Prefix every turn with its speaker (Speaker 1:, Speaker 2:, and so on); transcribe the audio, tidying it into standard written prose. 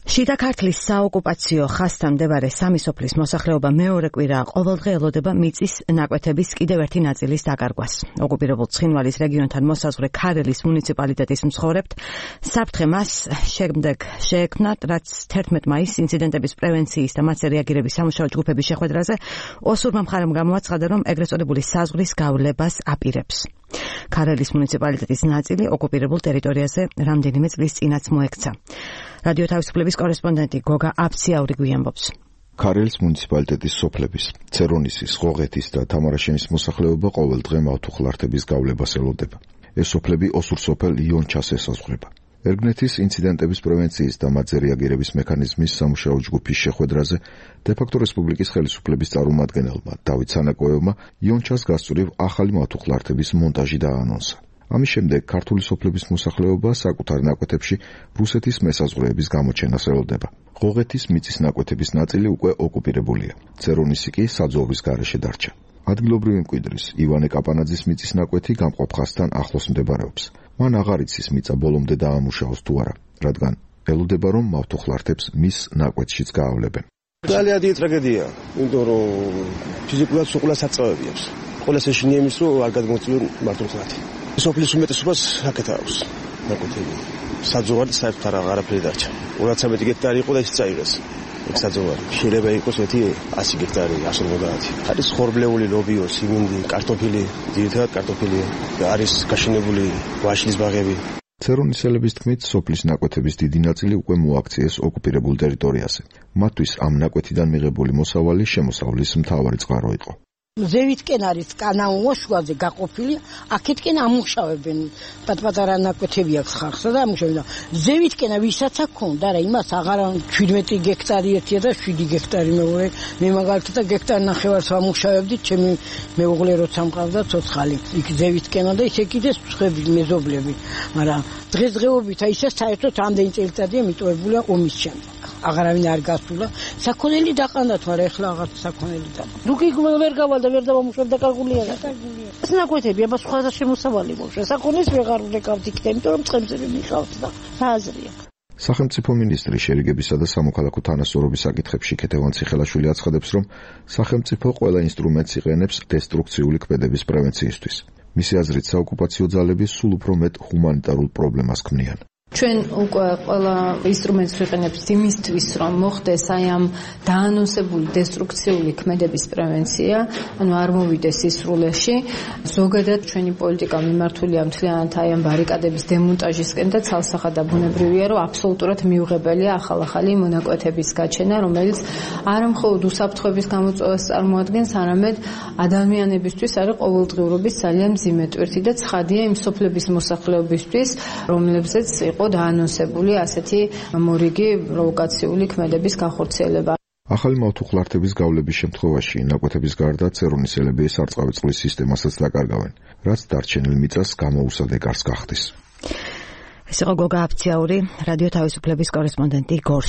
Speaker 1: შიდა ქართლის საოკუპაციო ხაზთან მდებარე სამი სოფლის მოსახლეობა მეორე კვირა ყოველდღე ელოდება მიწის ნაკვეთების კიდევ ერთი ნაწილის დაკარგვას. ოკუპირებულ ცხინვალის რეგიონთან მოსაზღვრე ქარელის მუნიციპალიტეტის მსხვერპლთ საფრთხე მას შემდეგ შეექმნათ, რაც 11 მაისს ინციდენტების პრევენციის და მათზე რეაგირების სამუშაო ჯგუფების შეხვედრაზე ოსურმა მხარემ გამოაცხადა, რომ ეგრეთ წოდებული საზღვრის გავლებას აპირებს. ქარელის მუნიციპალიტეტის ნაწილი ოკუპირებულ ტერიტორიაზე რამდენიმე წლის წინაც მოექცა. რადიო თავისუფლების კორესპონდენტი გოგა აფციაური გვიანბობს.
Speaker 2: ქარელის მუნიციპალიტეტის სოფლების, ცერონისის, ღოღეთის და თამარაშენის მოსახლეობა ყოველდღე მავთუხლართების გავლებას ელოდება. ეს სოფლები ოსურ სოფელ იონჩას ესაზღვრება. ერგნეთის ინციდენტების პრევენციის და მათზე რეაგირების მექანიზმის სამუშაო ჯგუფის შეხვედრაზე დე-ფაქტო რესპუბლიკის ხელისუფლების წარმომადგენელმა დავით სანაკოევმა იონჩას გასწვრივ ახალი მავთუხლართების მონტაჟი დააანონსა. ამის შემდეგ ქართული სოფლების მოსახლეობა საკუთარ ნაკვეთებში რუსეთის მესაზღვრეების გამოჩენას ელოდება. ღოღეთის მიწის ნაკვეთების ნაწილი უკვე ოკუპირებულია. ცერონისი კი საძოვრის გარეშე დარჩა. ადგილობრივი მკვიდრის ივანე კაპანაძის მიწის ნაკვეთი გამყოფ ხაზთან ახლოს მდებარეობს. მან აღარ იცის მიწა ბოლომდე დაამუშავოს თუ არა, რადგან ელოდება, რომ მავთუხლართებს მის ნაკვეთშიც გაავლებენ.
Speaker 3: ძალიან დიდი ტრაგედია, იმიტომ რომ ფიზიკურად სულ საწევები აქვს. ყველას ეშინია იმის, რომ არ გადმოწვიონ მავთუხლართი. სოფლის უმეტესობას აქეთ აქვს ნაკვეთები. საძოვარი საერთოდ არაფერი დარჩა. 213 გექტარი იყო და ის წაიღეს. საძოვარი შეიძლება იყოს 100 გექტარი, 150. არის ხორბლეული ლობიო, სიმინდი, კარტოფილი, ძირითადად კარტოფილია. არის გაშენებული ვაშლის ბაღები.
Speaker 2: ცერონისელების თქმით, სოფლის ნაკვეთების დიდი ნაწილი უკვე მოაქციეს ოკუპირებულ ტერიტორიაზე. მათთვის ამ ნაკვეთიდან მიღებული მოსავალი შემოსავლის მთავარი წყარო იყო.
Speaker 4: ზევითკენ არის კანაუა შუაზე გაყოფილი, აქეთკენ ამუშავებენ. პატარ-პატარა ნაკვეთები აქვს ხალხსა და ამუშავებენ. ზევითკენა ვისაც აქვს და რა იმას აღარ 17 გექტარი ერთია და 7 გექტარი მეორე. მე მაგალითად გექტარ ნახევარს ვამუშავებდი, ჩემი მეუღლე როცა მყავდა ცოცხალი. იქ ზევითკენა და ისე კიდე სხვები მეზობლები. მაგრამ დღესდღეობით ისე საერთოდ ამდენი წელიწადია მიტოვებულია ომის შემდეგ. აღარავინ არ გასულა. საქონელი დაყანდათ, მაგრამ ეხლა აღარ საქონელი და. რუკი ვერ გავალ და ვერ დავამუშავებ დაკარგულია. ეს ნაკვეთები აბა სხვათა შემოსავალი მოშვა. საქონელს ვეღარ ვეკავთ იქ, იმიტომ რომ წყემზე მიხავთ და რა აზრია.
Speaker 2: სახელმწიფო მინისტრი შერიგებისა და სამოქალაქო თანასწორობის საკითხებში ქეთევან ციხელაშვილი აცხადებს, რომ სახელმწიფო ყველა ინსტრუმენტს იყენებს დესტრუქციული ქმედების პრევენციისთვის. მისი აზრით, საოკუპაციო ძალები სულ უფრო მეტ ჰუმანიტარულ პრობლემას ქმნიან.
Speaker 5: ჩვენ უკვე ყველა ინსტრუმენტს ვიყენებთ იმისთვის, რომ მოხდეს აი ამ დაანონსებული დესტრუქციული ქმედების პრევენცია, ანუ არ მოვიდეს სისრულეში. ზოგადად ჩვენი პოლიტიკა მიმართულია მთლიანად აი ამ ბარიკადების დემონტაჟისკენ და ცალსახად და ბუნებრივია, რომ აბსოლუტურად მიუღებელია ახალ-ახალი მონაკვეთების გაჩენა, რომელიც არა მხოლოდ უსაფრთხოების გამოწვევას წარმოადგენს, არამედ ადამიანებისთვის არის ყოველდღიურობის ძალიან მძიმე ტვირთი და ცხადია იმ სოფლების მოსახლეობისთვის, რომლებზეც დაანონსებული ასეთი მორიგი პროვოკაციული ქმედების განხორციელება.
Speaker 2: ახალი მავთუხლართების გავლების შემთხვევაში ნაკვეთების გარდა ცერონისელები სარწყავი წყლის სისტემასაც დაკარგავენ, რაც დარჩენილ მიწას გამოუსად ეკარს გახდის.
Speaker 1: ეს იყო გოგა აფციაური, რადიო თავისუფლების კორესპონდენტი გორში.